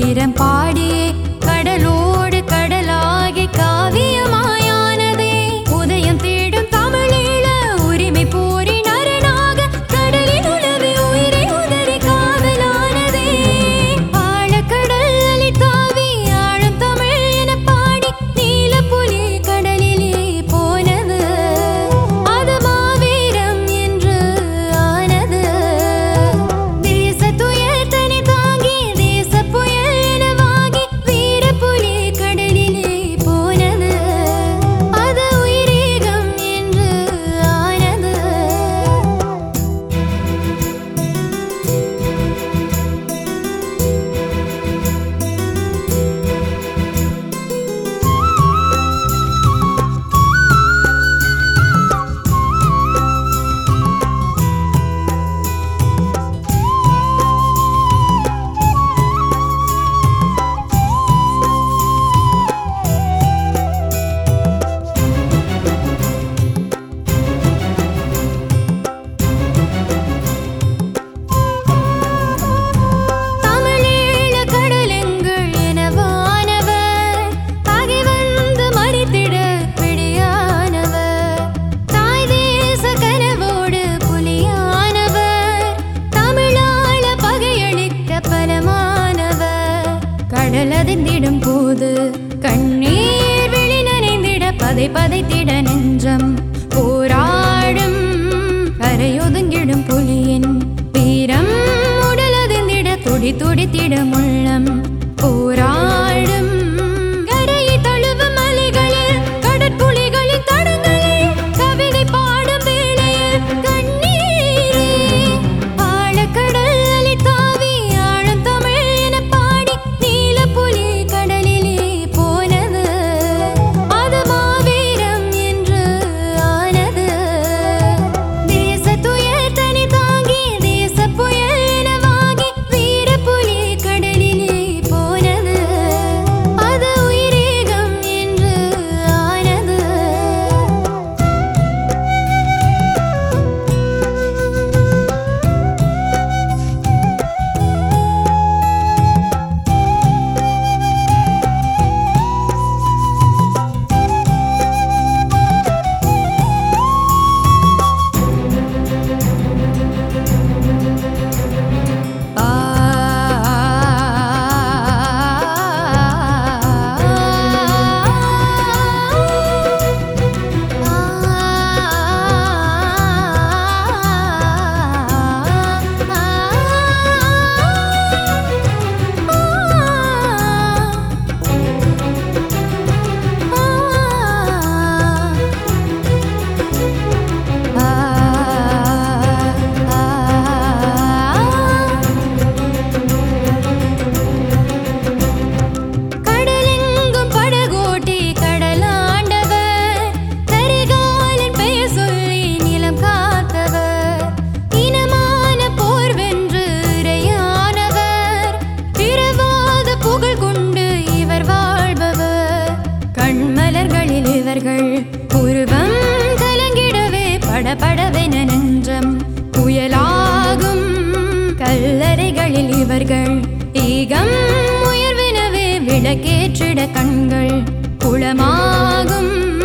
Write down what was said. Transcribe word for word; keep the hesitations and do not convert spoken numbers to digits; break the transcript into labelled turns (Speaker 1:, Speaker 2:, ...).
Speaker 1: வீரம் பாடியே கடலோடு கடலாகி காவியமாயானதே. உதயம் தேடும் தமிழீழ உரிமை போரின் அரணாக கடலில் உலவி உயிரை உதறி காவலானதே. ஆழக்கடல் அலை தாவி ஆழம் தமிழ் என பாடி நீலப்புலி கடலிலே போனது. அது மாவீரம் என்று ஆனது. தேச துயர் தனி தாங்கி தேச புயல் எனவாகி வீரப்புலி கடலிலே போனது. அது உயிரேகம் என்று ஆனது. தமிழீழ கடலெங்கள் எனவானவர் பகை வந்து மறித்திட பிடியானவர். தாய் தேச கனவோடு புலியானவர். தமிழாள பகையளிக்க பலமானவர். கடல் அதிர்ந்திடும் போது கண்ணீர் விழி நனைந்திட பதை பதைத்திட நெஞ்சம் போராடும். கரையொதுங்கிடும் புலியின் வீரம் உடல் அதிர்ந்திட துடி துடித்திடும் உள்ளம் போராடும். கரையை தழுவும் அலைகளில் கடற்புலிகளின் தடங்களில் கவிதை பாடும் வேளையில் கண்ணீரே. ஆழக்கடல் அலை தாவி ஆழம் தமிழ் என பாடி நீலப்புலி கடலிலே போனது. அது மாவீரம் என்று ஆனது. தேச துயர் தனி தாங்கி தேச புயல் எனவாகி வீரப்புலி கடலிலே போனது. அது உயிரேகம் என்று ஆனது. ஆ கடலெங்கும் படகோட்டி கடலாண்டவர். கரிகாலன் பெயர் சொல்லி நிலம் காத்தவர். இனமான போர் வென்று இறையானவர். இரவாத புகழ் கொண்டு இவர் வாழ்பவர். கண்மலர்களில் இவர்கள் உருவம் கலங்கிடவே படபடவென நெஞ்சம் புயலாகும். கல்லறைகளில் இவர்கள் ஈகம் உயர்வெனவே விளக்கேற்றிட கண்கள் குளமாகும்.